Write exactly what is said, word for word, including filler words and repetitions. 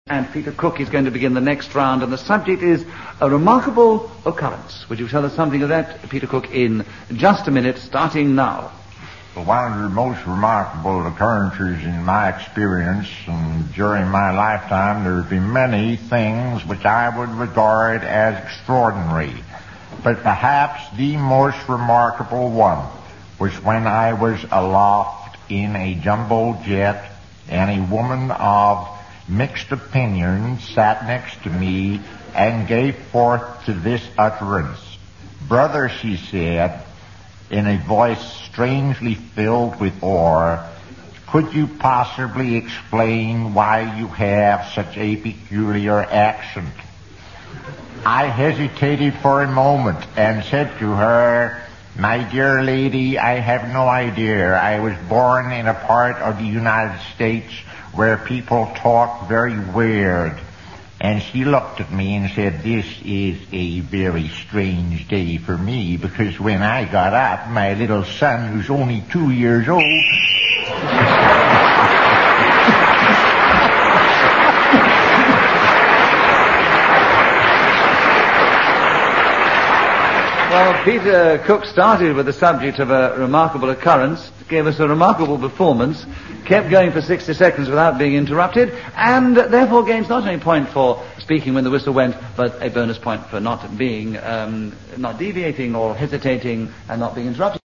And Peter Cook is going to begin the next round, and the subject is a remarkable occurrence. Would you tell us something of that, Peter Cook, in just a minute, starting now? Well, one of the most remarkable occurrences in my experience and during my lifetime, there have been many things which I would regard as extraordinary. But perhaps the most remarkable one was when I was aloft in a jumbo jet and a woman of mixed opinions sat next to me and gave forth to this utterance. "Brother," she said, in a voice strangely filled with awe, "could you possibly explain why you have such a peculiar accent?" I hesitated for a moment and said to her, "My dear lady, I have no idea. I was born in a part of the United States where people talk very weird." And she looked at me and said, "This is a very strange day for me, because when I got up, my little son, who's only two years old..." Well, Peter Cook started with the subject of a remarkable occurrence, gave us a remarkable performance, kept going for sixty seconds without being interrupted, and therefore gains not only a point for speaking when the whistle went, but a bonus point for not being, um, not deviating or hesitating and not being interrupted.